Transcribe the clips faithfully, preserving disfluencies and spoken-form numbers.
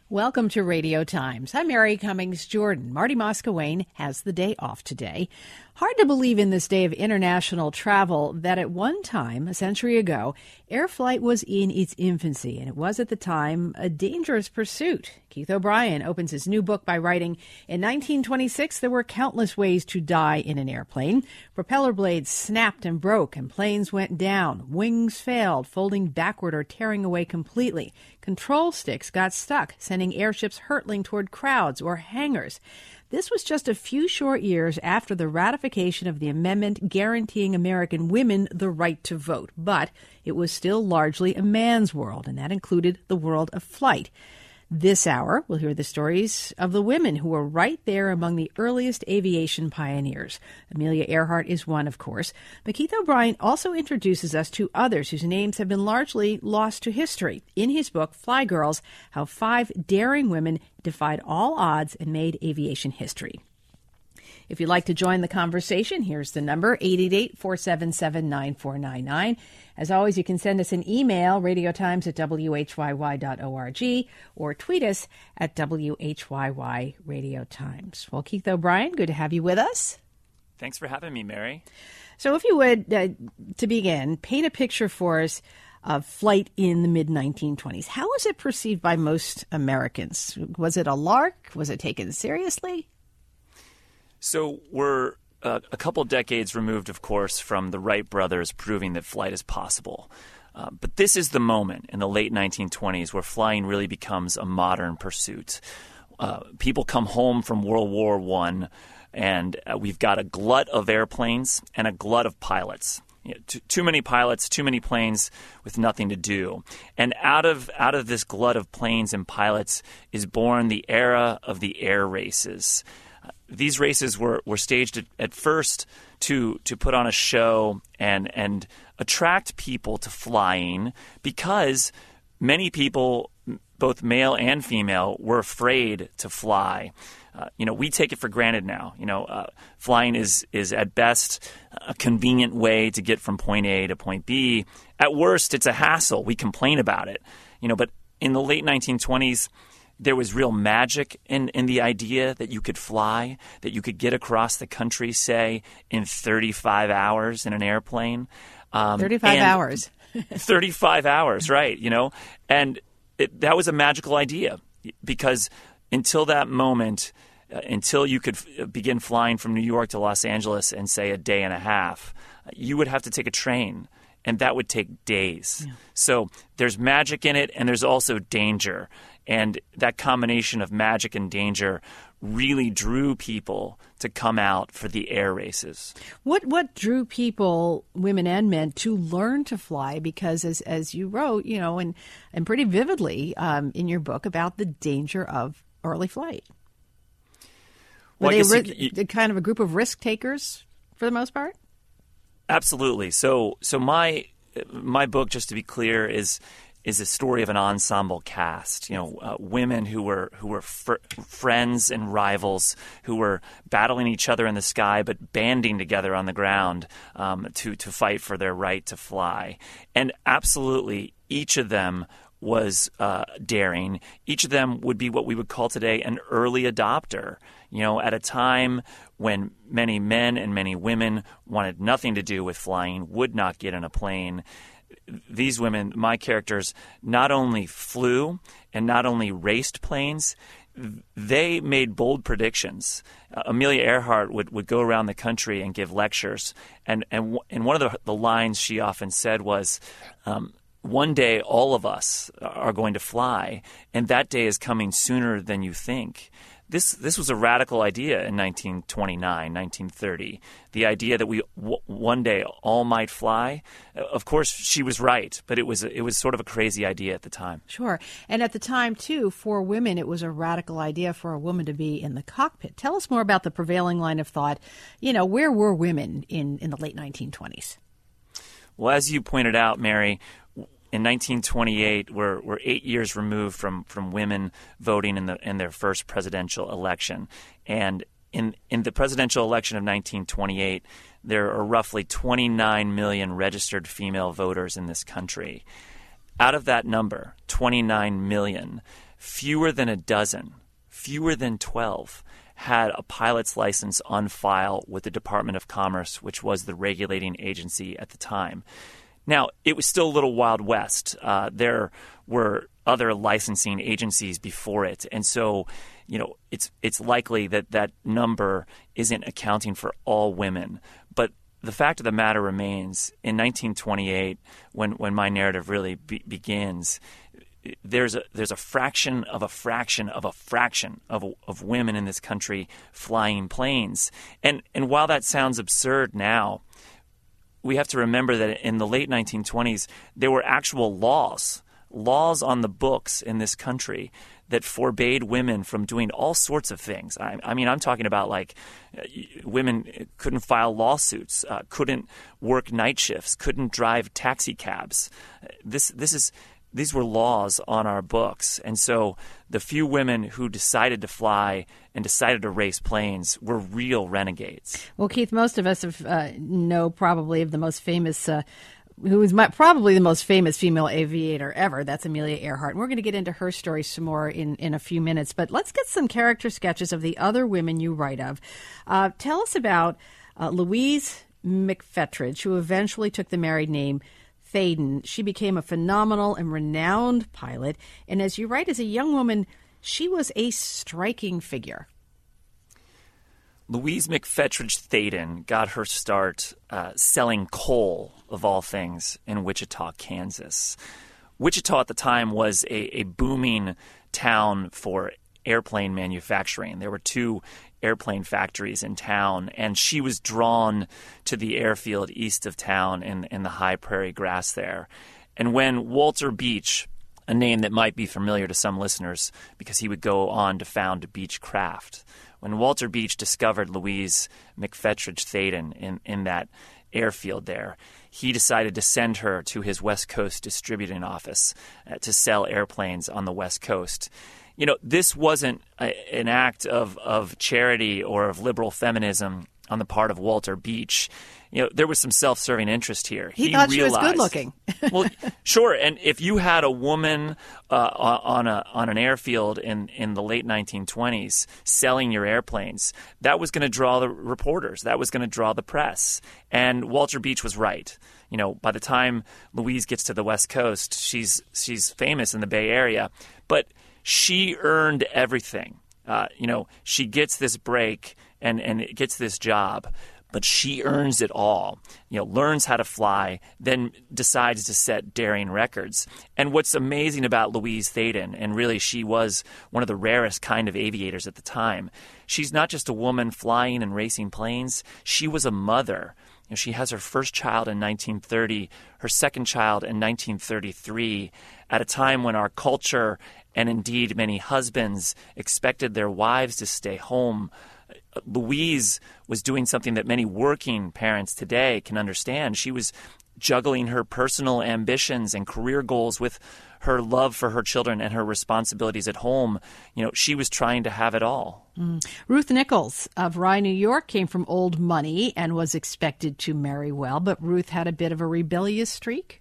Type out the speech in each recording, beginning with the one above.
Welcome to Radio Times. I'm Mary Cummings Jordan. Marty Moscawane has the day off today. Hard to believe in this day of international travel that at one time, a century ago, air flight was in its infancy, and it was at the time a dangerous pursuit. Keith O'Brien opens his new book by writing, in nineteen twenty-six, there were countless ways to die in an airplane. Propeller blades snapped and broke, and planes went down. Wings failed, folding backward or tearing away completely. Control sticks got stuck, sending airships hurtling toward crowds or hangars. This was just a few short years after the ratification of the amendment guaranteeing American women the right to vote. But it was still largely a man's world, and that included the world of flight. This hour, we'll hear the stories of the women who were right there among the earliest aviation pioneers. Amelia Earhart is one, of course. But Keith O'Brien also introduces us to others whose names have been largely lost to history. In his book, Fly Girls, How Five Daring Women Defied All Odds and Made Aviation History. If you'd like to join the conversation, here's the number, eight eight eight, four seven seven, nine four nine nine. As always, you can send us an email, radiotimes at w h y y dot org, or tweet us at W H Y Y Radio Times. Well, Keith O'Brien, good to have you with us. Thanks for having me, Mary. So if you would, uh, to begin, paint a picture for us of flight in the mid nineteen twenties. How was it perceived by most Americans? Was it a lark? Was it taken seriously? So we're uh, a couple decades removed, of course, from the Wright brothers proving that flight is possible. Uh, but this is the moment in the late nineteen twenties where flying really becomes a modern pursuit. Uh, people come home from World War One, and uh, we've got a glut of airplanes and a glut of pilots. You know, too, too many pilots, too many planes with nothing to do. And out of out of this glut of planes and pilots is born the era of the air races. These races were, were staged at, at first to to put on a show and and attract people to flying because many people, both male and female, were afraid to fly. Uh, you know, we take it for granted now. You know, uh, flying is is at best a convenient way to get from point A to point B. At worst, it's a hassle. We complain about it. You know, but in the late nineteen twenties, there was real magic in, in the idea that you could fly, that you could get across the country, say, in thirty-five hours in an airplane. Um, thirty-five hours. thirty-five hours, right, you know. And it, that was a magical idea because until that moment, uh, until you could f- begin flying from New York to Los Angeles in, say, a day and a half, you would have to take a train. And that would take days. Yeah. So there's magic in it, and there's also danger. And that combination of magic and danger really drew people to come out for the air races. What what drew people, women and men, to learn to fly? Because as as you wrote, you know, and, and pretty vividly um, in your book about the danger of early flight. Were well, they you, ri- kind of a group of risk takers for the most part? Absolutely. So so my my book, just to be clear, is is a story of an ensemble cast. You know, uh, women who were who were fr- friends and rivals who were battling each other in the sky, but banding together on the ground um, to to fight for their right to fly. And absolutely, each of them was uh, daring. Each of them would be what we would call today an early adopter. You know, at a time when many men and many women wanted nothing to do with flying, would not get in a plane, these women, my characters, not only flew and not only raced planes, they made bold predictions. Uh, Amelia Earhart would, would go around the country and give lectures, and and, w- and one of the, the lines she often said was, um, one day all of us are going to fly, and that day is coming sooner than you think. This this was a radical idea in nineteen twenty-nine, nineteen thirty. The idea that we w- one day all might fly. Of course, she was right, but it was it was sort of a crazy idea at the time. Sure. And at the time, too, for women, it was a radical idea for a woman to be in the cockpit. Tell us more about the prevailing line of thought. You know, where were women in, in the late nineteen twenties? Well, as you pointed out, Mary, in nineteen twenty-eight, we're, we're eight years removed from, from women voting in the in their first presidential election. And in in the presidential election of nineteen twenty-eight, there are roughly twenty-nine million registered female voters in this country. Out of that number, twenty-nine million, fewer than a dozen, fewer than twelve, had a pilot's license on file with the Department of Commerce, which was the regulating agency at the time. Now, it was still a little Wild West. Uh, there were other licensing agencies before it. And so, you know, it's it's likely that that number isn't accounting for all women. But the fact of the matter remains, in nineteen twenty-eight, when, when my narrative really be- begins, there's a there's a fraction of a fraction of a fraction of of women in this country flying planes. And and while that sounds absurd now, we have to remember that in the late nineteen twenties, there were actual laws, laws on the books in this country that forbade women from doing all sorts of things. I, I mean, I'm talking about like uh, women couldn't file lawsuits, uh, couldn't work night shifts, couldn't drive taxi cabs. This this is these were laws on our books. And so the few women who decided to fly and decided to race planes were real renegades. Well, Keith, most of us have, uh, know probably of the most famous, uh, who is my, probably the most famous female aviator ever. That's Amelia Earhart. And we're going to get into her story some more in, in a few minutes. But let's get some character sketches of the other women you write of. Uh, tell us about uh, Louise McFetridge, who eventually took the married name Thaden. She became a phenomenal and renowned pilot, and as you write, as a young woman, she was a striking figure. Louise McFetridge Thaden got her start uh, selling coal, of all things, in Wichita, Kansas. Wichita at the time was a, a booming town for airplane manufacturing. There were two airplane factories in town, and she was drawn to the airfield east of town in, in the high prairie grass there. And when Walter Beach, a name that might be familiar to some listeners because he would go on to found Beechcraft, when Walter Beach discovered Louise McFetridge Thaden in, in that airfield there, he decided to send her to his West Coast distributing office uh, to sell airplanes on the West Coast. You know, this wasn't a, an act of, of charity or of liberal feminism on the part of Walter Beach. You know, there was some self-serving interest here. He, he thought realized, she was good-looking. Well, sure. And if you had a woman uh, on a on an airfield in, in the late nineteen twenties selling your airplanes, that was going to draw the reporters. That was going to draw the press. And Walter Beach was right. You know, by the time Louise gets to the West Coast, she's she's famous in the Bay Area. But she earned everything. Uh, you know, she gets this break and, and gets this job, but she earns it all. You know, learns how to fly, then decides to set daring records. And what's amazing about Louise Thaden, and really she was one of the rarest kind of aviators at the time, she's not just a woman flying and racing planes, she was a mother. You know, she has her first child in nineteen thirty, her second child in nineteen thirty-three, at a time when our culture and indeed many husbands expected their wives to stay home. Louise was doing something that many working parents today can understand. She was juggling her personal ambitions and career goals with her love for her children and her responsibilities at home. You know, she was trying to have it all. Mm. Ruth Nichols of Rye, New York, came from old money and was expected to marry well, but Ruth had a bit of a rebellious streak.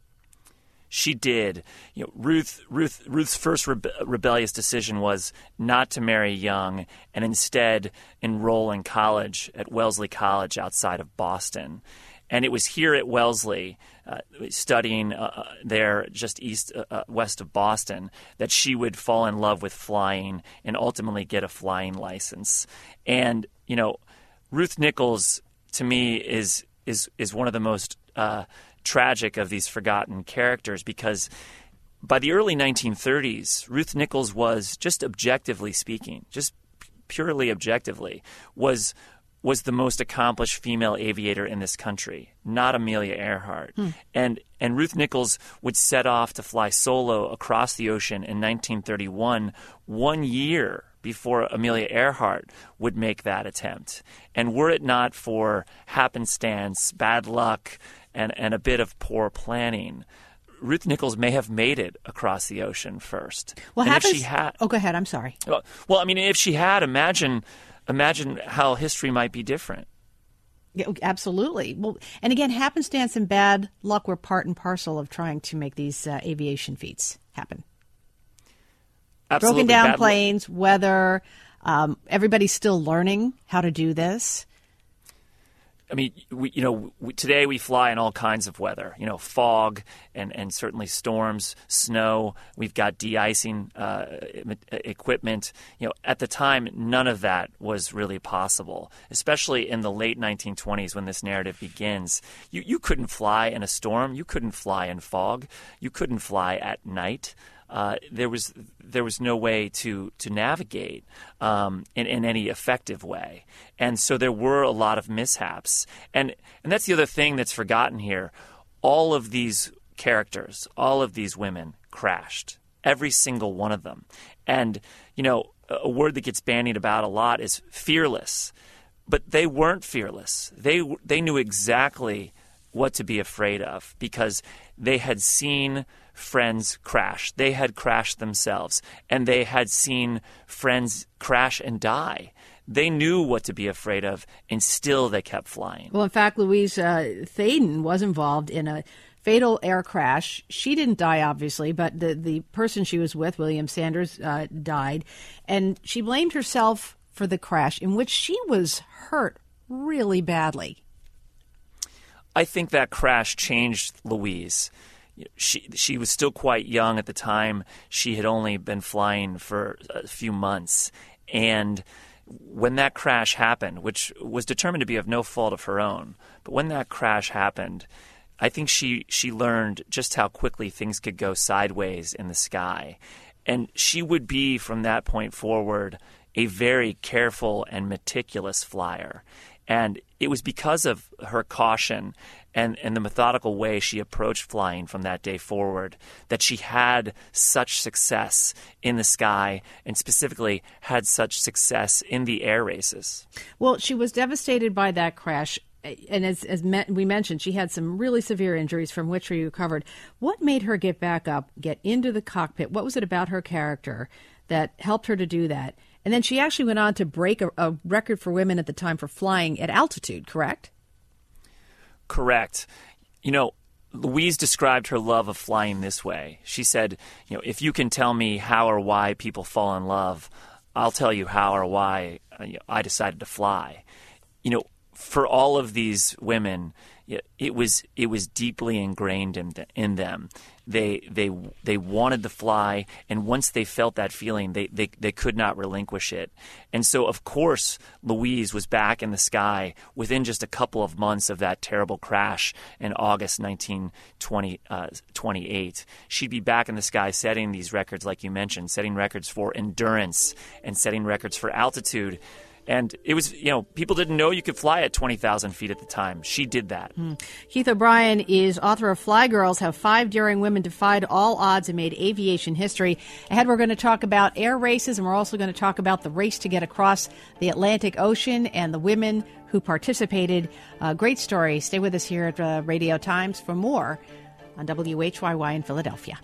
She did. You know, Ruth. Ruth. Ruth's first rebe- rebellious decision was not to marry young, and instead enroll in college at Wellesley College outside of Boston. And it was here at Wellesley, uh, studying uh, there just east, uh, west of Boston, that she would fall in love with flying and ultimately get a flying license. And you know, Ruth Nichols to me is is is one of the most uh, tragic of these forgotten characters, because by the early nineteen thirties, Ruth Nichols was, just objectively speaking, just purely objectively, was was the most accomplished female aviator in this country, not Amelia Earhart. Hmm. And and Ruth Nichols would set off to fly solo across the ocean in nineteen thirty-one, one year before Amelia Earhart would make that attempt. And were it not for happenstance, bad luck, and, and a bit of poor planning, Ruth Nichols may have made it across the ocean first. Well, and happens- if she had, oh, go ahead. I'm sorry. Well, well, I mean, if she had, imagine, imagine how history might be different. Yeah, absolutely. Well, and again, happenstance and bad luck were part and parcel of trying to make these uh, aviation feats happen. Absolutely. Broken down Bad planes, weather. Um, everybody's still learning how to do this. I mean, we, you know, we, today we fly in all kinds of weather, you know, fog and, and certainly storms, snow. We've got de-icing uh, equipment. You know, at the time, none of that was really possible, especially in the late nineteen twenties when this narrative begins. You, you couldn't fly in a storm. You couldn't fly in fog. You couldn't fly at night. Uh, there was there was no way to to navigate um, in, in any effective way, and so there were a lot of mishaps. And and that's the other thing that's forgotten here. All of these characters, all of these women crashed, every single one of them. And you know, a word that gets bandied about a lot is fearless, but they weren't fearless. They they knew exactly what to be afraid of because they had seen friends crash. They had crashed themselves, and they had seen friends crash and die. They knew what to be afraid of, and still they kept flying. Well, in fact, Louise uh, Thaden was involved in a fatal air crash. She didn't die, obviously, but the, the person she was with, William Sanders, uh, died, and she blamed herself for the crash, in which she was hurt really badly. I think that crash changed Louise. She she was still quite young at the time. She had only been flying for a few months. And when that crash happened, which was determined to be of no fault of her own, but when that crash happened, I think she, she learned just how quickly things could go sideways in the sky. And she would be, from that point forward, a very careful and meticulous flyer. And it was because of her caution and, and the methodical way she approached flying from that day forward that she had such success in the sky and specifically had such success in the air races. Well, she was devastated by that crash. And as, as we mentioned, she had some really severe injuries from which she recovered. What made her get back up, get into the cockpit? What was it about her character that helped her to do that? And then she actually went on to break a, a record for women at the time for flying at altitude, correct? Correct. You know, Louise described her love of flying this way. She said, you know, if you can tell me how or why people fall in love, I'll tell you how or why I decided to fly. You know, for all of these women, it was it was deeply ingrained in, the, in them. They they they wanted to fly, and once they felt that feeling, they, they, they could not relinquish it. And so, of course, Louise was back in the sky within just a couple of months of that terrible crash in August nineteen twenty-eight. She'd be back in the sky setting these records, like you mentioned, setting records for endurance and setting records for altitude. And it was, you know, people didn't know you could fly at twenty thousand feet at the time. She did that. Mm. Keith O'Brien is author of Fly Girls, How Five Daring Women Defied All Odds and Made Aviation History. Ahead, we're going to talk about air races, and we're also going to talk about the race to get across the Atlantic Ocean and the women who participated. Uh, great story. Stay with us here at uh, Radio Times for more on W H Y Y in Philadelphia.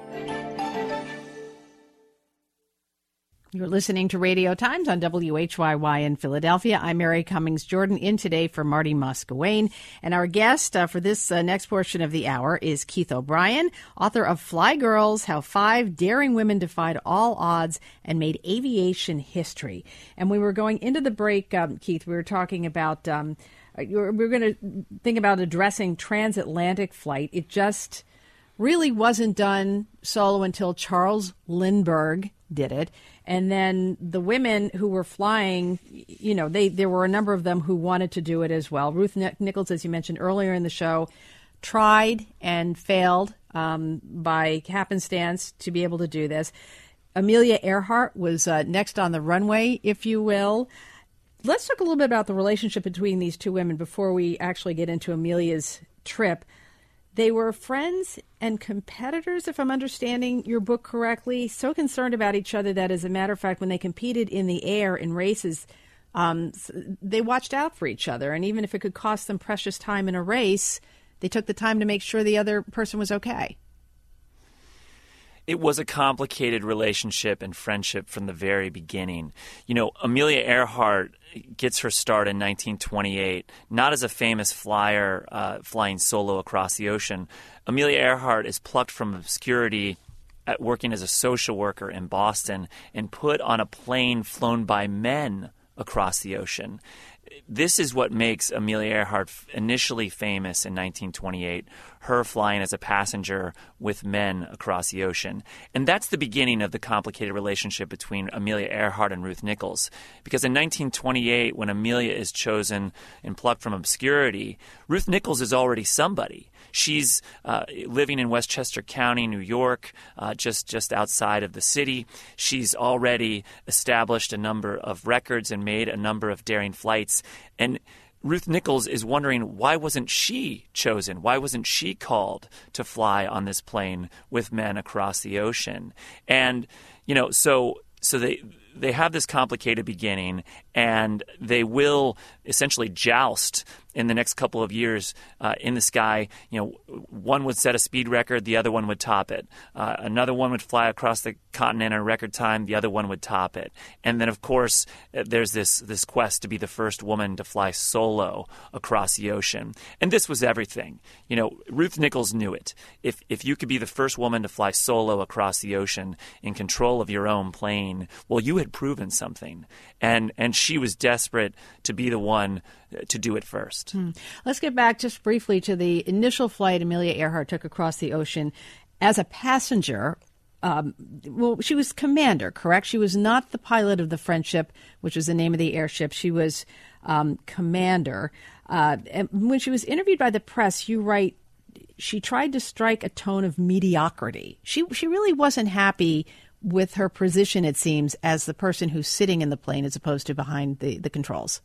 You're listening to Radio Times on W H Y Y in Philadelphia. I'm Mary Cummings Jordan, in today for Marty Moscawain. And our guest uh, for this uh, next portion of the hour is Keith O'Brien, author of Fly Girls, How Five Daring Women Defied All Odds and Made Aviation History. And we were going into the break, um, Keith, we were talking about, um, we were, we were going to think about addressing transatlantic flight. It just really wasn't done solo until Charles Lindbergh did it. And then the women who were flying, you know, they there were a number of them who wanted to do it as well. Ruth Nichols, as you mentioned earlier in the show, tried and failed um, by happenstance to be able to do this. Amelia Earhart was uh, next on the runway, if you will. Let's talk a little bit about the relationship between these two women before we actually get into Amelia's trip. They were friends and competitors, if I'm understanding your book correctly, so concerned about each other that, as a matter of fact, when they competed in the air in races, um, they watched out for each other. And even if it could cost them precious time in a race, they took the time to make sure the other person was okay. It was a complicated relationship and friendship from the very beginning. You know, Amelia Earhart gets her start in nineteen twenty-eight, not as a famous flyer uh, flying solo across the ocean. Amelia Earhart is plucked from obscurity at working as a social worker in Boston and put on a plane flown by men across the ocean. This is what makes Amelia Earhart initially famous in nineteen twenty-eight, her flying as a passenger with men across the ocean. And that's the beginning of the complicated relationship between Amelia Earhart and Ruth Nichols. Because in nineteen twenty-eight, when Amelia is chosen and plucked from obscurity, Ruth Nichols is already somebody. She's uh, living in Westchester County, New York, uh, just, just outside of the city. She's already established a number of records and made a number of daring flights. And Ruth Nichols is wondering, why wasn't she chosen? Why wasn't she called to fly on this plane with men across the ocean? And, you know, so so they they have this complicated beginning, and they will essentially joust in the next couple of years uh, in the sky. You know, one would set a speed record, the other one would top it. Uh, another one would fly across the continent in a record time, the other one would top it. And then, of course, there's this this quest to be the first woman to fly solo across the ocean. And this was everything. You know, Ruth Nichols knew it. If if you could be the first woman to fly solo across the ocean in control of your own plane, well, you had proven something. And and she was desperate to be the one to do it first. Hmm. Let's get back just briefly to the initial flight Amelia Earhart took across the ocean as a passenger. Um, well, she was commander, correct? She was not the pilot of the Friendship, which was the name of the airship. She was um, commander. Uh, and when she was interviewed by the press, you write, she tried to strike a tone of mediocrity. She she really wasn't happy with her position, it seems, as the person who's sitting in the plane as opposed to behind the, the controls.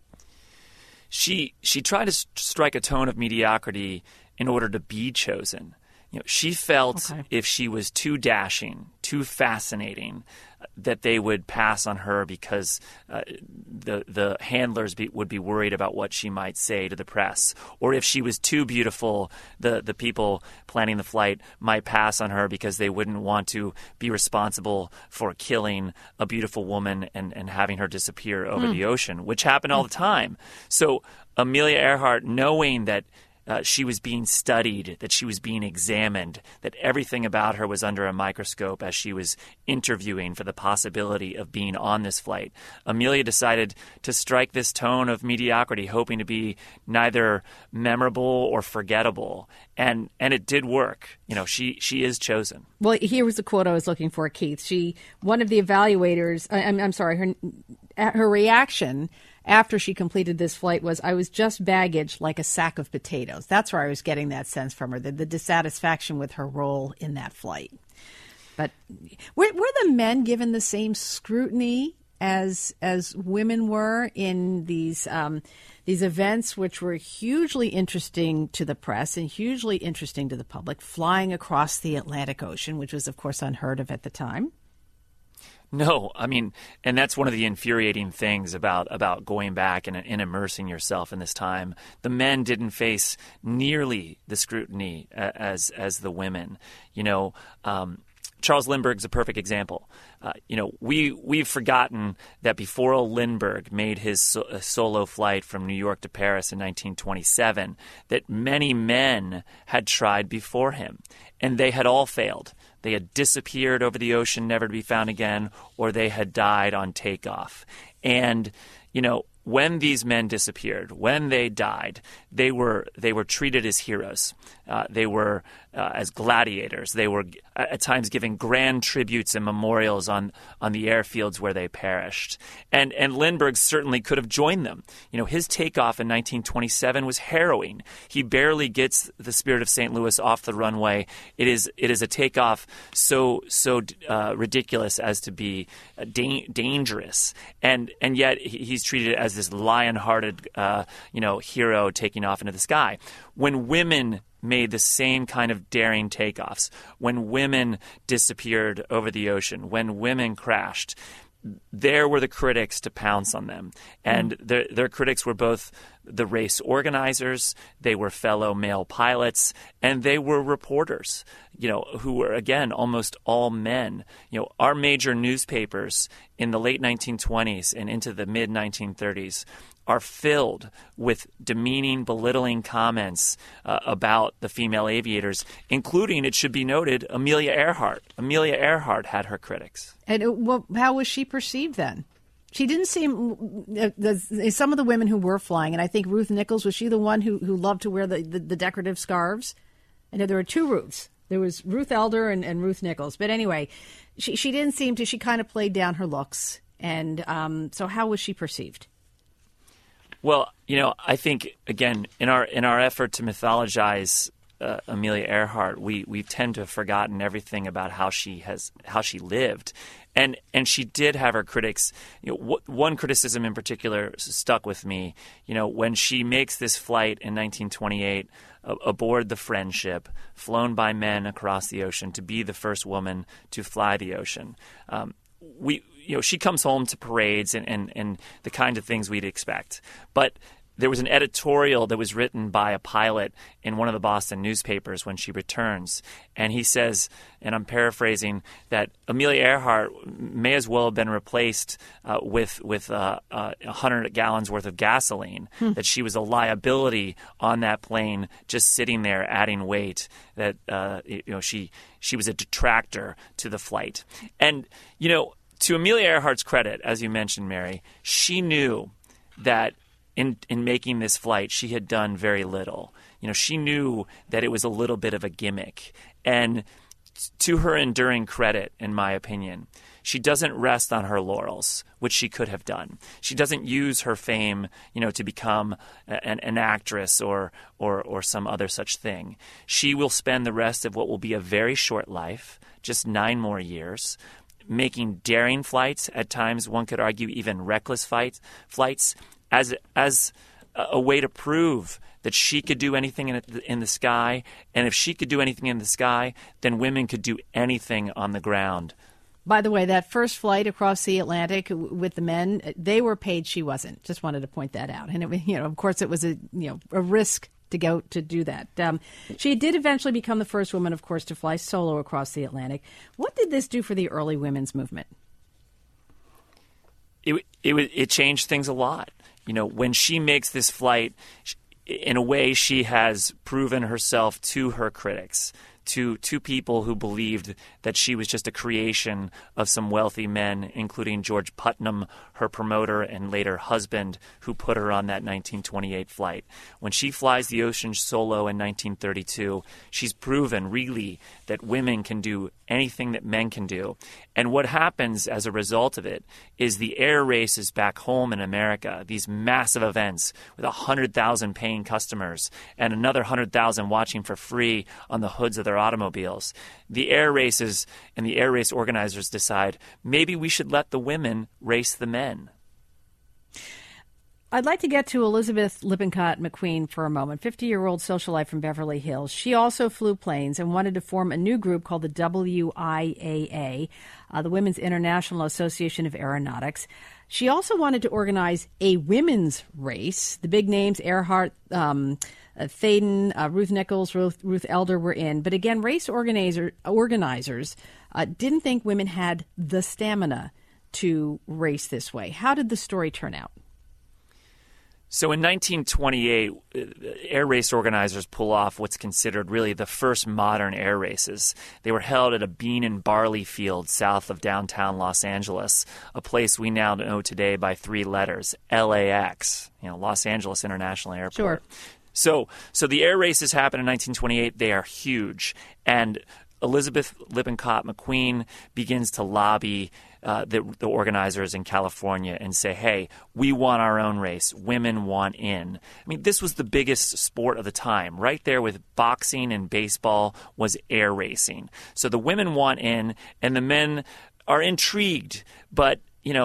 She she tried to strike a tone of mediocrity in order to be chosen. You know, she felt okay. if she was too dashing, too fascinating, that they would pass on her because uh, the the handlers be, would be worried about what she might say to the press. Or if she was too beautiful, the, the people planning the flight might pass on her because they wouldn't want to be responsible for killing a beautiful woman and, and having her disappear over mm. the ocean, which happened all the time. So Amelia Earhart, knowing that Uh, she was being studied, that she was being examined, that everything about her was under a microscope as she was interviewing for the possibility of being on this flight. Amelia decided to strike this tone of mediocrity, hoping to be neither memorable or forgettable. And and it did work. You know, she, she is chosen. Well, here was the quote I was looking for, Keith. She, one of the evaluators, I, I'm, I'm sorry, her her reaction after she completed this flight was, "I was just baggage like a sack of potatoes." That's where I was getting that sense from her, the, the dissatisfaction with her role in that flight. But were, were the men given the same scrutiny as as women were in these um, these events, which were hugely interesting to the press and hugely interesting to the public, flying across the Atlantic Ocean, which was, of course, unheard of at the time? No, I mean, and that's one of the infuriating things about, about going back and, and immersing yourself in this time. The men didn't face nearly the scrutiny as as the women. You know, um, Charles Lindbergh's a perfect example. Uh, you know, we we've forgotten that before Lindbergh made his so, solo flight from New York to Paris in nineteen twenty-seven, that many men had tried before him, and they had all failed. They had disappeared over the ocean, never to be found again, or they had died on takeoff. And, you know, when these men disappeared, when they died, they were they were treated as heroes. Uh, they were uh, as gladiators. They were uh, at times given grand tributes and memorials on, on the airfields where they perished. And and Lindbergh certainly could have joined them. You know, his takeoff in nineteen twenty-seven was harrowing. He barely gets the Spirit of Saint Louis off the runway. It is it is a takeoff so so uh, ridiculous as to be uh, da- dangerous. And and yet he's treated as this lion-hearted uh, you know hero taking off into the sky. When women made the same kind of daring takeoffs, when women disappeared over the ocean, when women crashed, there were the critics to pounce on them. And mm. their, their critics were both the race organizers, they were fellow male pilots, and they were reporters, you know, who were, again, almost all men. You know, our major newspapers in the late nineteen twenties and into the mid nineteen thirties are filled with demeaning, belittling comments uh, about the female aviators, including, it should be noted, Amelia Earhart. Amelia Earhart had her critics. And it, well, how was she perceived then? She didn't seem uh, the, some of the women who were flying, and I think Ruth Nichols, was she the one who, who loved to wear the, the, the decorative scarves? I know there were two Ruths. There was Ruth Elder and, and Ruth Nichols. But anyway, she, she didn't seem to, she kind of played down her looks. And um, so how was she perceived? Well, you know, I think, again, in our in our effort to mythologize uh, Amelia Earhart, we we tend to have forgotten everything about how she has how she lived, and and she did have her critics. You know, w- one criticism in particular stuck with me. You know, when she makes this flight in nineteen twenty-eight uh, aboard the Friendship, flown by men across the ocean, to be the first woman to fly the ocean. Um, we. You know, she comes home to parades and, and, and the kind of things we'd expect. But there was an editorial that was written by a pilot in one of the Boston newspapers when she returns. And he says, and I'm paraphrasing, that Amelia Earhart may as well have been replaced uh, with with uh, uh, one hundred gallons worth of gasoline, hmm. that she was a liability on that plane just sitting there adding weight, that uh, you know she she was a detractor to the flight. And, you know, to Amelia Earhart's credit, as you mentioned, Mary, she knew that in in making this flight, she had done very little. You know, she knew that it was a little bit of a gimmick. And to her enduring credit, in my opinion, she doesn't rest on her laurels, which she could have done. She doesn't use her fame, you know, to become an, an actress or, or or some other such thing. She will spend the rest of what will be a very short life, just nine more years, making daring flights, at times one could argue even reckless fight, flights, as as a way to prove that she could do anything in, in the sky. And if she could do anything in the sky, then women could do anything on the ground. By the way, that first flight across the Atlantic with the men, they were paid. She wasn't. Just wanted to point that out. And, it, you know, of course, it was a you know a risk to go to do that. Um, she did eventually become the first woman, of course, to fly solo across the Atlantic. What did this do for the early women's movement? It it it changed things a lot. You know, when she makes this flight, in a way, she has proven herself to her critics, to to people who believed that she was just a creation of some wealthy men, including George Putnam, her promoter and later husband, who put her on that nineteen twenty-eight flight. When she flies the ocean solo in nineteen thirty-two, she's proven really that women can do anything that men can do. And what happens as a result of it is the air races back home in America, these massive events with one hundred thousand paying customers and another one hundred thousand watching for free on the hoods of their automobiles. The air races and the air race organizers decide maybe we should let the women race the men. I'd like to get to Elizabeth Lippincott McQueen for a moment, fifty-year-old socialite from Beverly Hills. She also flew planes and wanted to form a new group called the W I A A, uh, the Women's International Association of Aeronautics. She also wanted to organize a women's race. The big names, Earhart, um, uh, Thaden, uh, Ruth Nichols, Ruth, Ruth Elder were in. But again, race organizer, organizers uh, didn't think women had the stamina to race this way. How did the story turn out? So in nineteen twenty-eight, air race organizers pull off what's considered really the first modern air races. They were held at a bean and barley field south of downtown Los Angeles, a place we now know today by three letters, L A X, you know, Los Angeles International Airport. Sure. So, so the air races happen in nineteen twenty-eight. They are huge. And Elizabeth Lippincott McQueen begins to lobby uh, the, the organizers in California and say, hey, we want our own race. Women want in. I mean, this was the biggest sport of the time. Right there with boxing and baseball was air racing. So the women want in, and the men are intrigued. But, you know,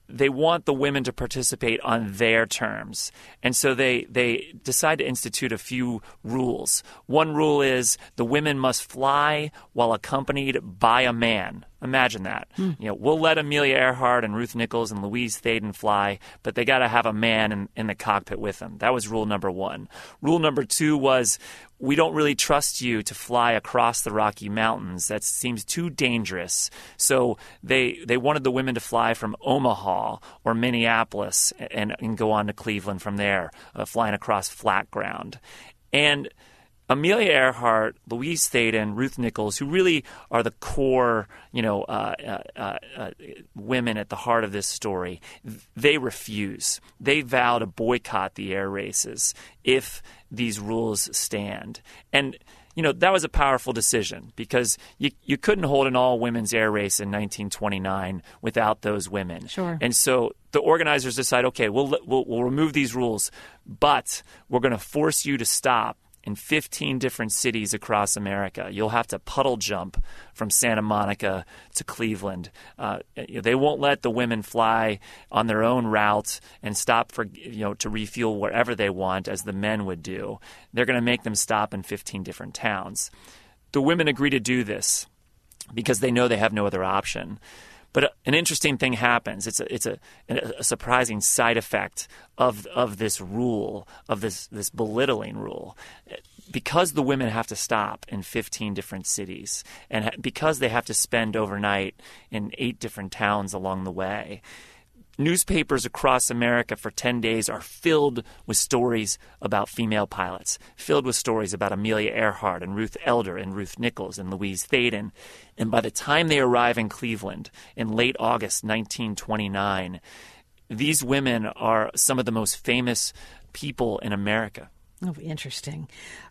they want the women to participate on their terms. And so they, they decide to institute a few rules. One rule is the women must fly while accompanied by a man. Imagine that. Mm. You know, we'll let Amelia Earhart and Ruth Nichols and Louise Thaden fly, but they got to have a man in, in the cockpit with them. That was rule number one. Rule number two was we don't really trust you to fly across the Rocky Mountains. That seems too dangerous. So they they wanted the women to fly from Omaha or Minneapolis and, and go on to Cleveland from there, uh, flying across flat ground. And Amelia Earhart, Louise Thaden, Ruth Nichols, who really are the core, you know, uh, uh, uh, women at the heart of this story, they refuse. They vow to boycott the air races if these rules stand. And, you know, that was a powerful decision because you, you couldn't hold an all-women's air race in nineteen twenty-nine without those women. Sure. And so the organizers decide, okay, we'll, we'll, we'll remove these rules, but we're going to force you to stop in fifteen different cities across America. You'll have to puddle jump from Santa Monica to Cleveland. Uh, they won't let the women fly on their own route and stop for you know to refuel wherever they want, as the men would do. They're going to make them stop in fifteen different towns. The women agree to do this because they know they have no other option. But an interesting thing happens. It's a, it's a, a surprising side effect of of this rule, of this, this belittling rule. Because the women have to stop in fifteen different cities and because they have to spend overnight in eight different towns along the way, newspapers across America for ten days are filled with stories about female pilots, filled with stories about Amelia Earhart and Ruth Elder and Ruth Nichols and Louise Thaden. And by the time they arrive in Cleveland in late August nineteen twenty-nine, these women are some of the most famous people in America. Oh, interesting.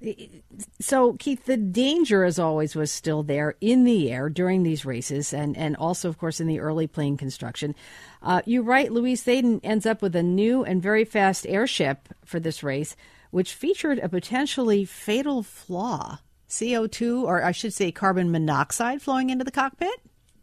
So, Keith, the danger, as always, was still there in the air during these races and, and also, of course, in the early plane construction. Uh, you write Louise Thaden ends up with a new and very fast airship for this race, which featured a potentially fatal flaw, C O two, or I should say carbon monoxide, flowing into the cockpit?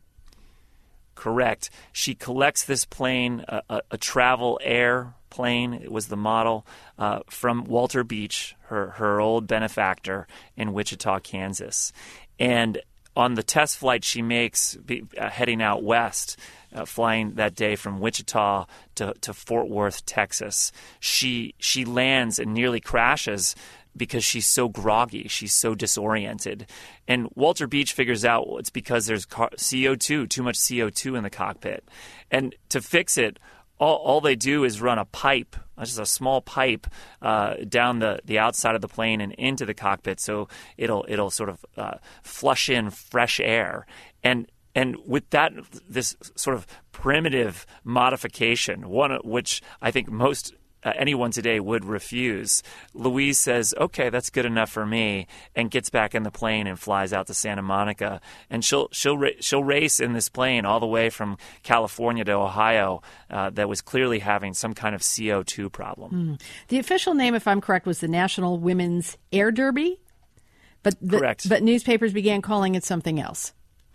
Correct. She collects this plane, a, a, a travel air plane, it was the model, uh, from Walter Beach, her, her old benefactor in Wichita, Kansas. And on the test flight she makes be, uh, heading out west, uh, flying that day from Wichita to, to Fort Worth, Texas, she she lands and nearly crashes because she's so groggy, she's so disoriented. And Walter Beach figures out well, it's because there's C O two, too much C O two in the cockpit. And to fix it, all, all they do is run a pipe, just a small pipe, uh, down the, the outside of the plane and into the cockpit, so it'll it'll sort of uh, flush in fresh air. And and with that, this sort of primitive modification, one of which I think most Uh, anyone today would refuse, Louise says, okay, that's good enough for me, and gets back in the plane and flies out to Santa Monica. And she'll she'll ra- she'll race in this plane all the way from California to Ohio uh, that was clearly having some kind of C O two problem. Mm. The official name, if I'm correct, was the National Women's Air Derby? But the, Correct. But newspapers began calling it something else.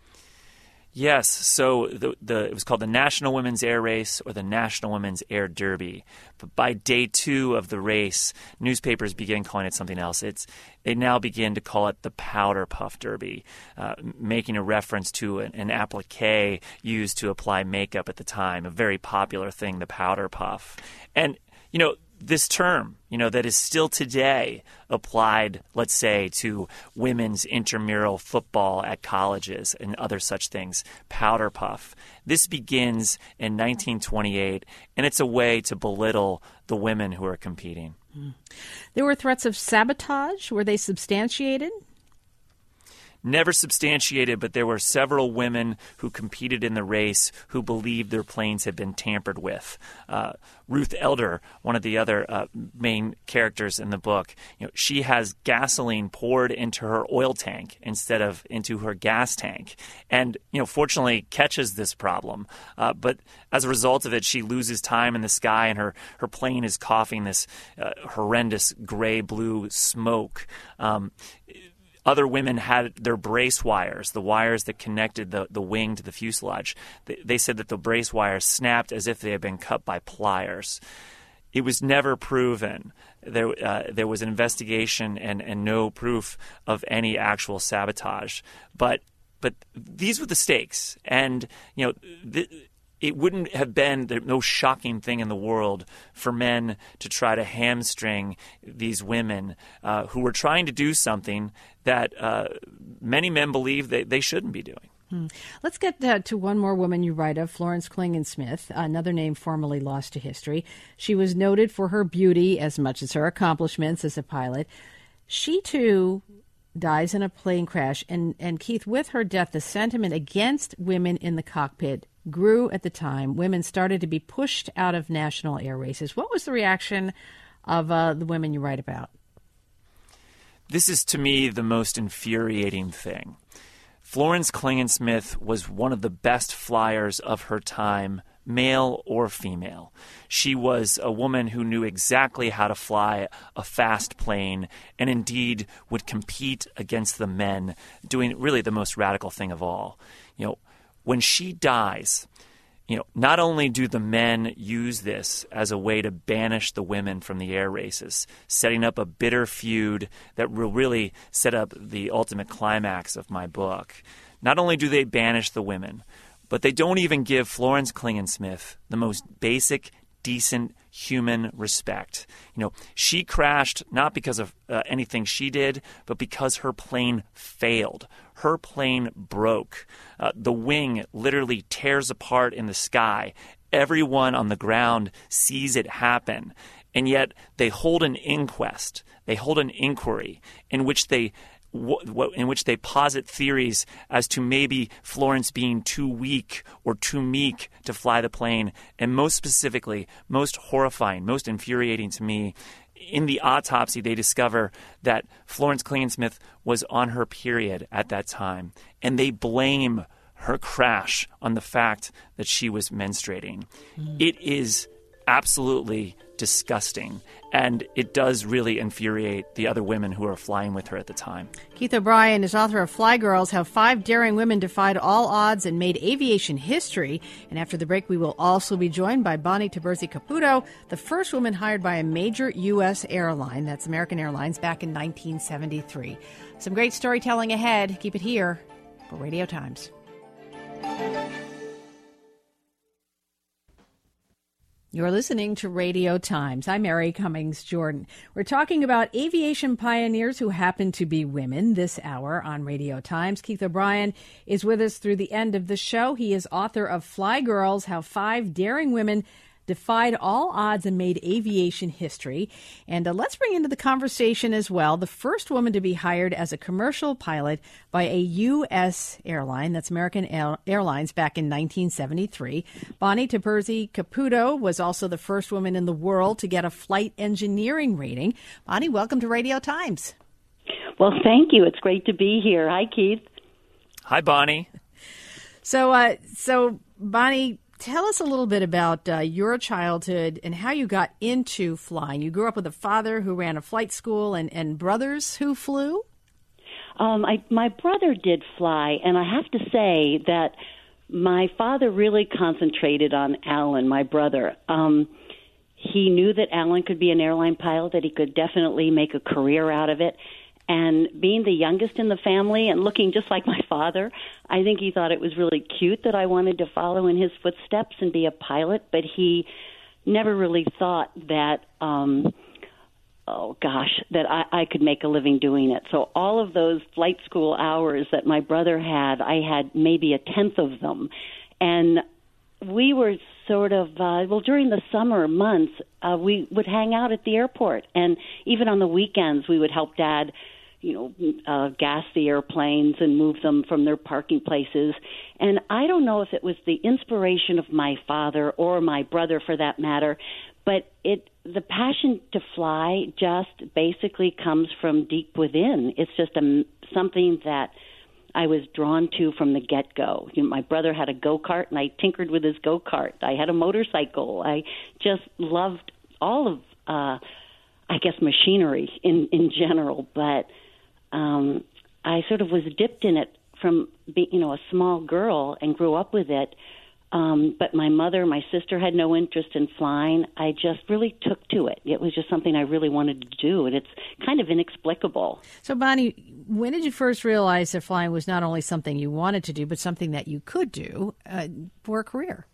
Yes, so the, the it was called the National Women's Air Race or the National Women's Air Derby. But by day two of the race, newspapers began calling it something else. It's they now begin to call it the Powder Puff Derby, uh, making a reference to an, an applique used to apply makeup at the time, a very popular thing, the powder puff. And, you know, this term, you know, that is still today applied, let's say, to women's intramural football at colleges and other such things, powder puff. This begins in nineteen twenty-eight, and it's a way to belittle the women who are competing. There were threats of sabotage. Were they substantiated? Never substantiated, but there were several women who competed in the race who believed their planes had been tampered with. Uh, Ruth Elder, one of the other uh, main characters in the book, you know, she has gasoline poured into her oil tank instead of into her gas tank, and you know, fortunately catches this problem. Uh, but as a result of it, she loses time in the sky, and her her plane is coughing this uh, horrendous gray blue smoke. Um, Other women had their brace wires, the wires that connected the, the wing to the fuselage. They, they said that the brace wires snapped as if they had been cut by pliers. It was never proven. There, uh, there was an investigation and, and no proof of any actual sabotage. But but these were the stakes, and you know. The, It wouldn't have been the most shocking thing in the world for men to try to hamstring these women uh, who were trying to do something that uh, many men believe that they shouldn't be doing. Hmm. Let's get uh, to one more woman you write of, Florence Klingensmith, another name formerly lost to history. She was noted for her beauty as much as her accomplishments as a pilot. She, too, dies in a plane crash. And, and Keith, with her death, the sentiment against women in the cockpit grew at the time. Women started to be pushed out of national air races. What was the reaction of uh, the women you write about? This is, to me, the most infuriating thing. Florence Klingensmith was one of the best flyers of her time, male or female. She was a woman who knew exactly how to fly a fast plane and indeed would compete against the men, doing really the most radical thing of all. You know, when she dies, you know, not only do the men use this as a way to banish the women from the air races, setting up a bitter feud that will really set up the ultimate climax of my book. Not only do they banish the women, but they don't even give Florence Klingensmith the most basic, decent human respect. You know, she crashed not because of uh, anything she did, but because her plane failed. Her plane broke. Uh, the wing literally tears apart in the sky. Everyone on the ground sees it happen. And yet they hold an inquest. They hold an inquiry in which they in which they posit theories as to maybe Florence being too weak or too meek to fly the plane. And most specifically, most horrifying, most infuriating to me, in the autopsy, they discover that Florence Klingensmith was on her period at that time. And they blame her crash on the fact that she was menstruating. Mm. It is absolutely disgusting, and it does really infuriate the other women who are flying with her at the time. Keith O'Brien is author of Fly Girls, How Five Daring Women Defied All Odds and Made Aviation History. And after the break, we will also be joined by Bonnie Taberzi Caputo, the first woman hired by a major U S airline, that's American Airlines, back in nineteen seventy-three. Some great storytelling ahead. Keep it here for Radio Times. You're listening to Radio Times. I'm Mary Cummings Jordan. We're talking about aviation pioneers who happen to be women this hour on Radio Times. Keith O'Brien is with us through the end of the show. He is author of Fly Girls, How Five Daring Women Defied All Odds and Made Aviation History. And uh, let's bring into the conversation as well the first woman to be hired as a commercial pilot by a U S airline, that's American Air- Airlines, back in nineteen seventy-three. Bonnie Taberzi Caputo was also the first woman in the world to get a flight engineering rating. Bonnie, welcome to Radio Times. Well, thank you. It's great to be here. Hi, Keith. Hi, Bonnie. So, uh, so Bonnie, tell us a little bit about uh, your childhood and how you got into flying. You grew up with a father who ran a flight school and, and brothers who flew? Um, I, my brother did fly, and I have to say that my father really concentrated on Alan, my brother. Um, he knew that Alan could be an airline pilot, that he could definitely make a career out of it. And being the youngest in the family and looking just like my father, I think he thought it was really cute that I wanted to follow in his footsteps and be a pilot. But he never really thought that, um, oh gosh, that I, I could make a living doing it. So all of those flight school hours that my brother had, I had maybe a tenth of them. And we were sort of, uh, well, during the summer months, uh, we would hang out at the airport. And even on the weekends, we would help Dad, you know, uh, gas the airplanes and move them from their parking places. And I don't know if it was the inspiration of my father or my brother, for that matter, but it the passion to fly just basically comes from deep within. It's just a, something that I was drawn to from the get-go. You know, my brother had a go-kart, and I tinkered with his go-kart. I had a motorcycle. I just loved all of, uh, I guess, machinery in, in general. But um, I sort of was dipped in it from being, you know, a small girl and grew up with it. Um, but my mother, my sister had no interest in flying. I just really took to it. It was just something I really wanted to do, and it's kind of inexplicable. So, Bonnie, when did you first realize that flying was not only something you wanted to do, but something that you could do uh, for a career?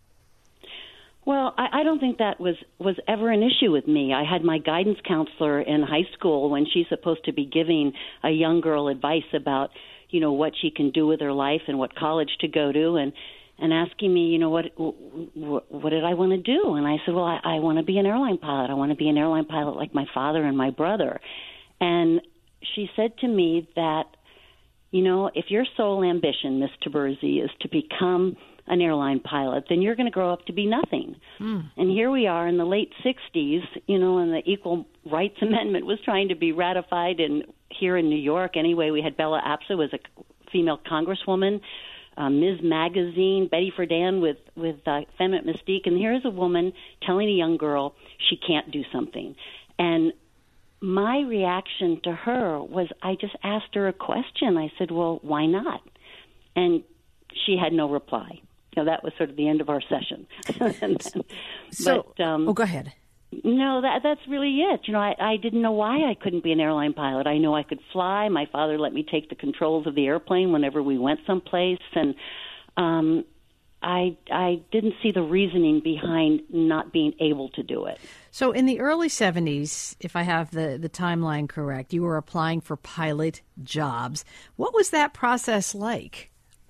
Well, I, I don't think that was, was ever an issue with me. I had my guidance counselor in high school when she's supposed to be giving a young girl advice about, you know, what she can do with her life and what college to go to, and and asking me, you know, what what, what did I want to do? And I said, well, I, I want to be an airline pilot. I want to be an airline pilot like my father and my brother. And she said to me that, you know, if your sole ambition, Miss Taberzi, is to become an airline pilot, then you're going to grow up to be nothing. Mm. And here we are in the late sixties, you know, and the Equal Rights Amendment was trying to be ratified. And here in New York, anyway, we had Bella Abzug was a female congresswoman, uh, Miz Magazine, Betty Friedan with, with uh, Feminine Mystique. And here's a woman telling a young girl she can't do something. And my reaction to her was I just asked her a question. I said, well, why not? And she had no reply. You know, that was sort of the end of our session. then, so, but, um, oh, go ahead. No, that that's really it. You know, I, I didn't know why I couldn't be an airline pilot. I know I could fly. My father let me take the controls of the airplane whenever we went someplace, and um, I I didn't see the reasoning behind not being able to do it. So in the early seventies, if I have the, the timeline correct, you were applying for pilot jobs. What was that process like?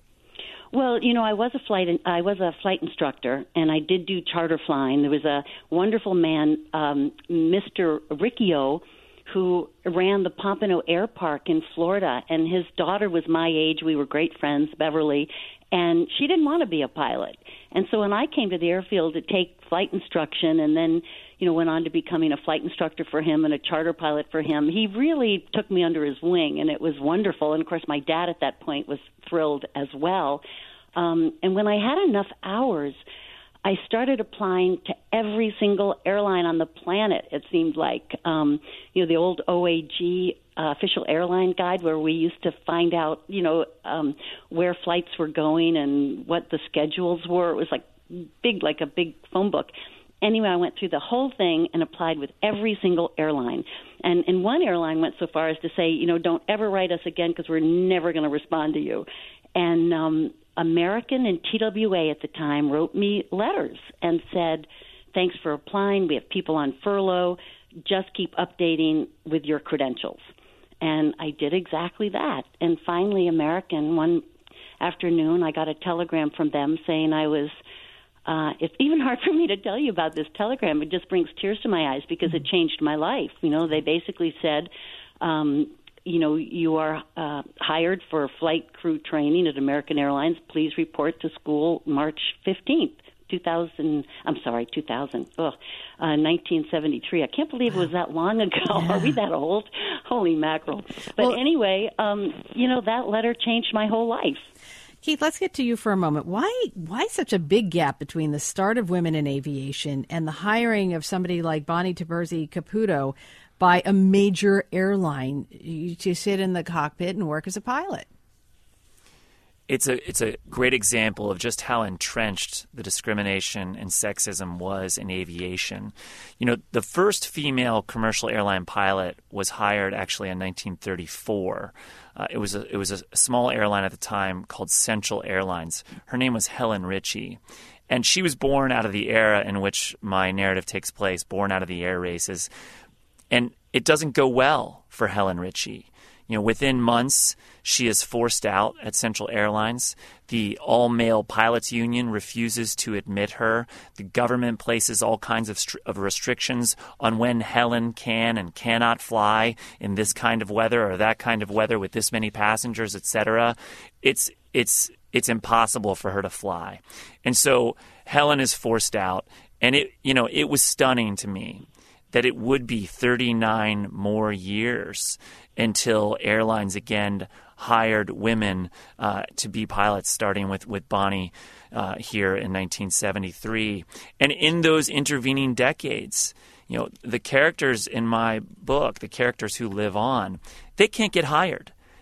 Well, you know, I was a flight I was a flight instructor, and I did do charter flying. There was a wonderful man, um, Mister Riccio, who ran the Pompano Air Park in Florida, and his daughter was my age. We were great friends, Beverly, and she didn't want to be a pilot. And so when I came to the airfield to take flight instruction and then, you know, went on to becoming a flight instructor for him and a charter pilot for him, he really took me under his wing, and it was wonderful. And, of course, my dad at that point was thrilled as well. Um, and when I had enough hours, I started applying to every single airline on the planet, it seemed like. Um, you know, the old O A G uh, official airline guide where we used to find out, you know, um, where flights were going and what the schedules were. It was like big, like a big phone book. Anyway, I went through the whole thing and applied with every single airline. And, and one airline went so far as to say, you know, don't ever write us again because we're never going to respond to you. And um, American and T W A at the time wrote me letters and said, thanks for applying. We have people on furlough. Just keep updating with your credentials. And I did exactly that. And finally, American, one afternoon, I got a telegram from them saying I was Uh, it's even hard for me to tell you about this telegram. It just brings tears to my eyes because it changed my life. You know, they basically said, um, you know, you are uh, hired for flight crew training at American Airlines. Please report to school March fifteenth, two thousand. I'm sorry, two thousand. Ugh, uh, nineteen seventy-three. I can't believe it was that long ago. Yeah. Are we that old? Holy mackerel! But well, anyway, um, you know, that letter changed my whole life. Keith, let's get to you for a moment. Why why such a big gap between the start of women in aviation and the hiring of somebody like Bonnie Taberzi Caputo by a major airline to sit in the cockpit and work as a pilot? It's a it's a great example of just how entrenched the discrimination and sexism was in aviation. You know, the first female commercial airline pilot was hired actually in nineteen thirty-four. Uh, it was a it was a small airline at the time called Central Airlines. Her name was Helen Ritchie, and she was born out of the era in which my narrative takes place, born out of the air races. And it doesn't go well for Helen Ritchie. You know, within months, she is forced out at Central Airlines. The all-male pilots union refuses to admit her. The government places all kinds of, stri- of restrictions on when Helen can and cannot fly in this kind of weather or that kind of weather with this many passengers, et cetera. It's it's it's impossible for her to fly, and so Helen is forced out. And it you know it was stunning to me that it would be thirty-nine more years until airlines again hired women uh, to be pilots, starting with, with Bonnie uh, here in nineteen seventy-three. And in those intervening decades, you know, the characters in my book, the characters who live on, they can't get hired.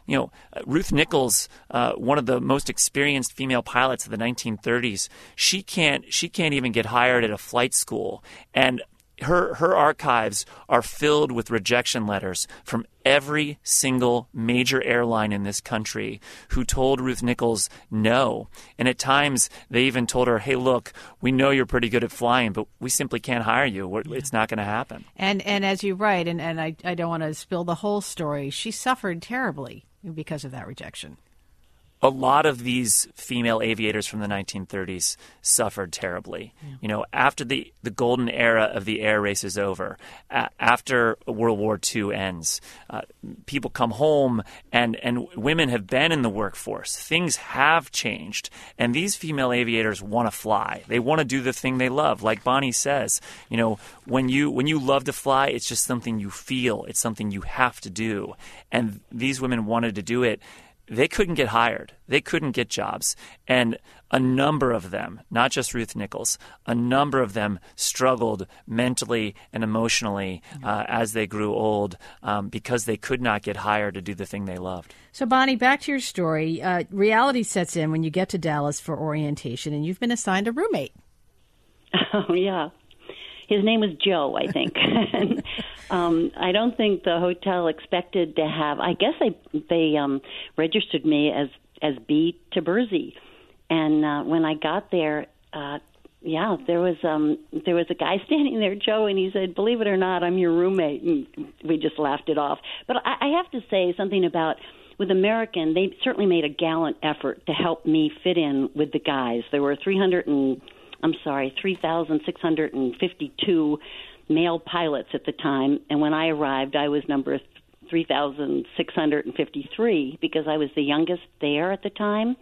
you know, Ruth Nichols, uh, one of the most experienced female pilots of the nineteen thirties, she can't she can't even get hired at a flight school, and her her archives are filled with rejection letters from every single major airline in this country who told Ruth Nichols no. And at times they even told her, hey, look, we know you're pretty good at flying, but we simply can't hire you. We're, yeah. It's not going to happen. And and as you write, and, and I, I don't want to spill the whole story, she suffered terribly because of that rejection. A lot of these female aviators from the nineteen thirties suffered terribly. Yeah. You know, after the, the golden era of the air race is over, a- after World War Two ends, uh, people come home and, and women have been in the workforce. Things have changed. And these female aviators want to fly. They want to do the thing they love. Like Bonnie says, you know, when you when you love to fly, it's just something you feel. It's something you have to do. And these women wanted to do it. They couldn't get hired. They couldn't get jobs. And a number of them, not just Ruth Nichols, a number of them struggled mentally and emotionally uh, as they grew old um, because they could not get hired to do the thing they loved. So, Bonnie, back to your story. Uh, reality sets in when you get to Dallas for orientation, and you've been assigned a roommate. Oh, yeah. His name was Joe, I think. and, um, I don't think the hotel expected to have. I guess they they um, registered me as as B. Taberzi, and uh, when I got there, uh, yeah, there was um, there was a guy standing there, Joe, and he said, "Believe it or not, I'm your roommate." And we just laughed it off. But I, I have to say something about. With American, they certainly made a gallant effort to help me fit in with the guys. There were three hundred and I'm sorry, three thousand six hundred fifty-two male pilots at the time, and when I arrived, I was number three thousand six hundred fifty-three because I was the youngest there at the time.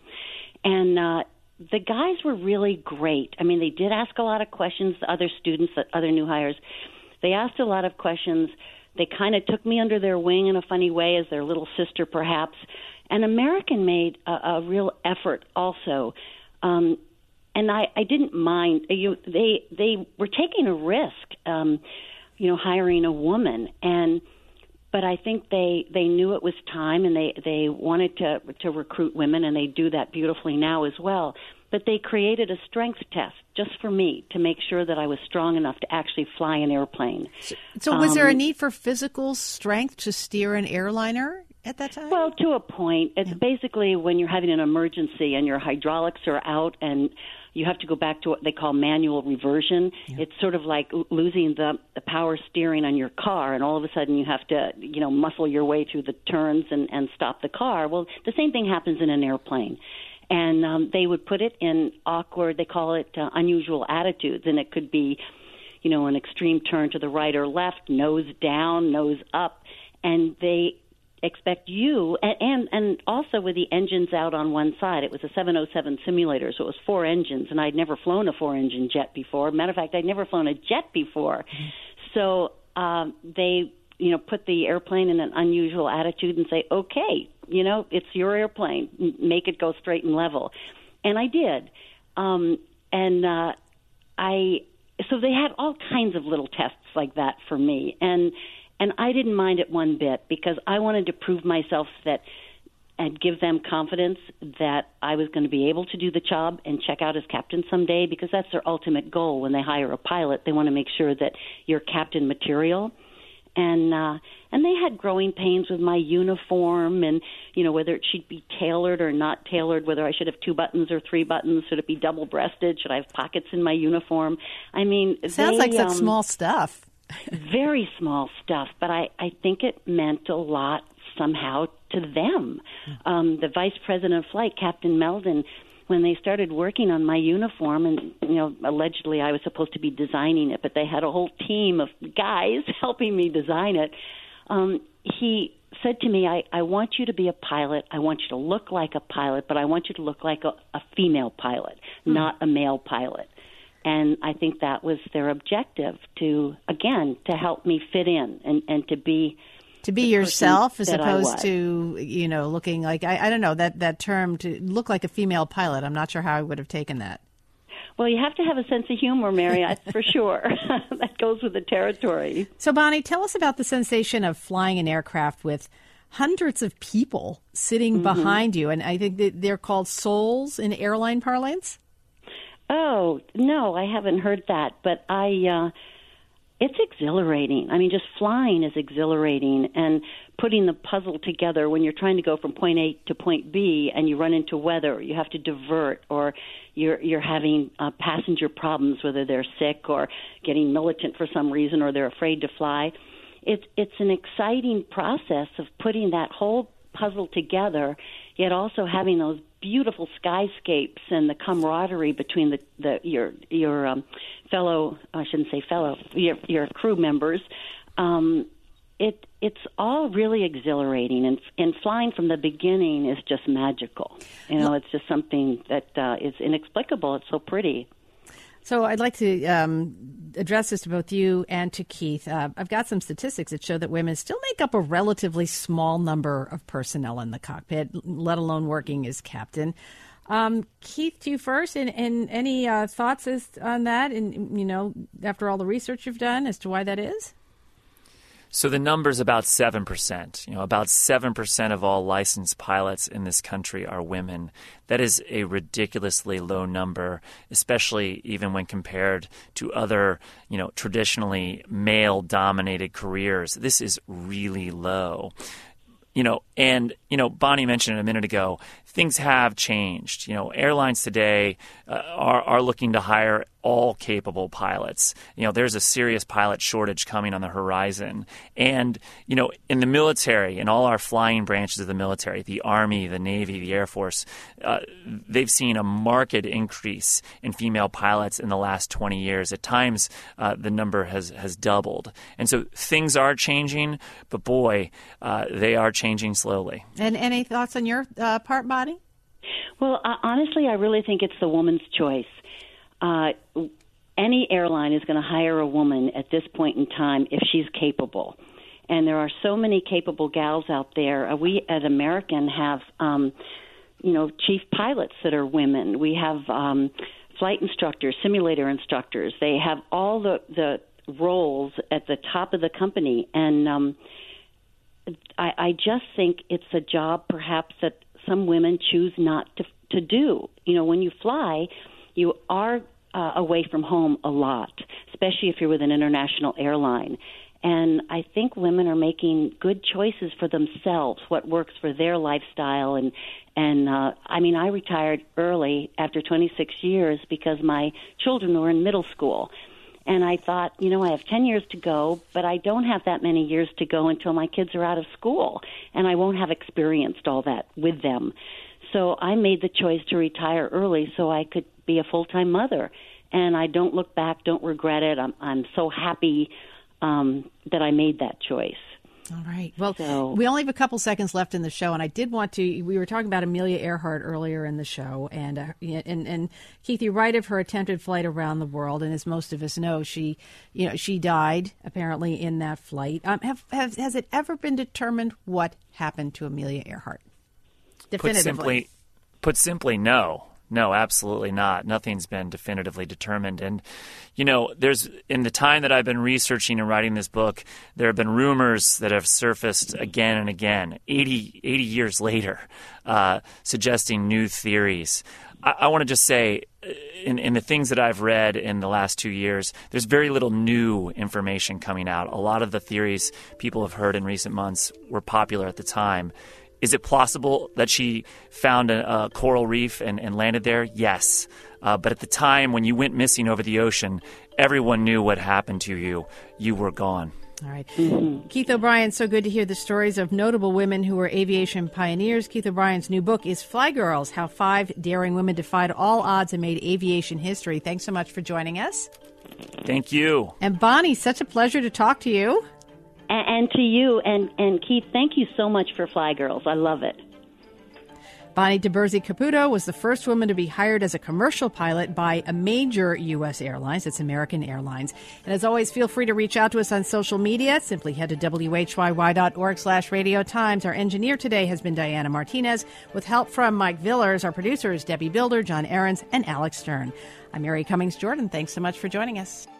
And uh, the guys were really great. I mean, they did ask a lot of questions, the other students, the other new hires. They asked a lot of questions. They kind of took me under their wing in a funny way as their little sister, perhaps. And American made a, a real effort also. Um, And I, I didn't mind. You, they they were taking a risk, um, you know, hiring a woman, and but I think they, they knew it was time, and they, they wanted to to recruit women, and they do that beautifully now as well. But they created a strength test just for me to make sure that I was strong enough to actually fly an airplane. So, so was um, there a need for physical strength to steer an airliner at that time? Well, to a point. It's yeah. basically when you're having an emergency and your hydraulics are out and you have to go back to what they call manual reversion. Yeah. It's sort of like losing the, the power steering on your car, and all of a sudden you have to, you know, muscle your way through the turns and, and stop the car. Well, the same thing happens in an airplane. And um, they would put it in awkward, they call it uh, unusual attitudes, and it could be, you know, an extreme turn to the right or left, nose down, nose up, and they expect you, and, and and also with the engines out on one side. It was a seven oh seven simulator, so it was four engines, and I'd never flown a four-engine jet before. Matter of fact, I'd never flown a jet before. So um, they, you know, put the airplane in an unusual attitude and say, okay, you know, it's your airplane. Make it go straight and level. And I did. Um, and uh, I, so they had all kinds of little tests like that for me. And And I didn't mind it one bit because I wanted to prove myself that and give them confidence that I was going to be able to do the job and check out as captain someday, because that's their ultimate goal when they hire a pilot. They want to make sure that you're captain material. And uh, and they had growing pains with my uniform and, you know, whether it should be tailored or not tailored, whether I should have two buttons or three buttons, should it be double-breasted, should I have pockets in my uniform? I mean, it sounds they, like such um, small stuff. Very small stuff, but I, I think it meant a lot somehow to them. Um, the vice president of flight, Captain Meldon, when they started working on my uniform, and, you know, allegedly I was supposed to be designing it, but they had a whole team of guys helping me design it, um, he said to me, I, I want you to be a pilot. I want you to look like a pilot, but I want you to look like a, a female pilot, hmm. not a male pilot. And I think that was their objective, to, again, to help me fit in and, and to be... To be yourself as opposed to, you know, looking like, I, I don't know, that, that term, to look like a female pilot. I'm not sure how I would have taken that. Well, you have to have a sense of humor, Mary, for sure. That goes with the territory. So, Bonnie, tell us about the sensation of flying an aircraft with hundreds of people sitting mm-hmm. behind you. And I think that they're called souls in airline parlance. Oh, no, I haven't heard that. But I, uh, it's exhilarating. I mean, just flying is exhilarating. And putting the puzzle together when you're trying to go from point A to point B and you run into weather, you have to divert, or you're you're having uh, passenger problems, whether they're sick or getting militant for some reason or they're afraid to fly. It's it's an exciting process of putting that whole puzzle together, yet also having those beautiful skyscapes and the camaraderie between the, the your your um, fellow I shouldn't say fellow your your crew members. Um, It it's all really exhilarating, and and flying from the beginning is just magical. You know, it's just something that uh, is inexplicable. It's so pretty. So I'd like to um, address this to both you and to Keith. Uh, I've got some statistics that show that women still make up a relatively small number of personnel in the cockpit, let alone working as captain. Um, Keith, to you first, and, and any uh, thoughts as, on that? And you know, after all the research you've done, as to why that is. So the number's about seven percent. You know, about seven percent of all licensed pilots in this country are women. That is a ridiculously low number, especially even when compared to other, you know, traditionally male-dominated careers. This is really low. You know, and, you know, Bonnie mentioned it a minute ago, things have changed. You know, airlines today uh, are, are looking to hire all capable pilots. You know, there's a serious pilot shortage coming on the horizon. And, you know, in the military, in all our flying branches of the military, the Army, the Navy, the Air Force, uh, they've seen a marked increase in female pilots in the last twenty years. At times, uh, the number has, has doubled. And so things are changing, but boy, uh, they are changing slowly. And any thoughts on your uh, part, Bonnie? Well, uh, honestly, I really think it's the woman's choice. Uh, any airline is going to hire a woman at this point in time if she's capable. And there are so many capable gals out there. Uh, we at American have, um, you know, chief pilots that are women. We have um, flight instructors, simulator instructors. They have all the, the roles at the top of the company. And um, I, I just think it's a job perhaps that some women choose not to, to do. You know, when you fly, you are uh, away from home a lot, especially if you're with an international airline. And I think women are making good choices for themselves, what works for their lifestyle. And, and uh, I mean, I retired early after twenty-six years because my children were in middle school. And I thought, you know, I have ten years to go, but I don't have that many years to go until my kids are out of school, and I won't have experienced all that with them. So I made the choice to retire early so I could be a full-time mother. And I don't look back, don't regret it. I'm, I'm so happy um, that I made that choice. All right. Well, so, we only have a couple seconds left in the show, and I did want to. We were talking about Amelia Earhart earlier in the show, and uh, and and Keith, you write of her attempted flight around the world, and as most of us know, she, you know, she died apparently in that flight. Um, have, have has it ever been determined what happened to Amelia Earhart? Definitively. Put simply, put simply, no. No, absolutely not. Nothing's been definitively determined. And, you know, there's in the time that I've been researching and writing this book, there have been rumors that have surfaced again and again, eighty, eighty years later, uh, suggesting new theories. I, I want to just say, in, in the things that I've read in the last two years, there's very little new information coming out. A lot of the theories people have heard in recent months were popular at the time. Is it plausible that she found a, a coral reef and, and landed there? Yes. Uh, but at the time when you went missing over the ocean, everyone knew what happened to you. You were gone. All right. Mm-hmm. Keith O'Brien, so good to hear the stories of notable women who were aviation pioneers. Keith O'Brien's new book is Fly Girls, How Five Daring Women Defied All Odds and Made Aviation History. Thanks so much for joining us. Thank you. And Bonnie, such a pleasure to talk to you. And to you, and, and Keith, thank you so much for Fly Girls. I love it. Bonnie DeBerzy Caputo was the first woman to be hired as a commercial pilot by a major U S airlines. It's American Airlines. And as always, feel free to reach out to us on social media. Simply head to W H Y Y dot org slash Radio Times. Our engineer today has been Diana Martinez, with help from Mike Villers. Our producers, Debbie Builder, John Ahrens, and Alex Stern. I'm Mary Cummings Jordan. Thanks so much for joining us.